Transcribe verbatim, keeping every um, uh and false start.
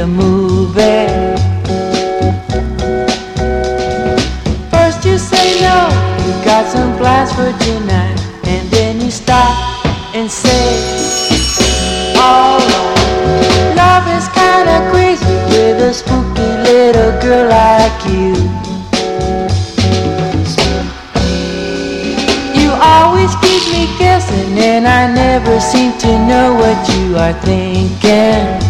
the movie. First you say no, you got some plans for tonight, and then you stop and say, oh no, love is kinda crazy with a spooky little girl like you. You always keep me guessing, and I never seem to know what you are thinking.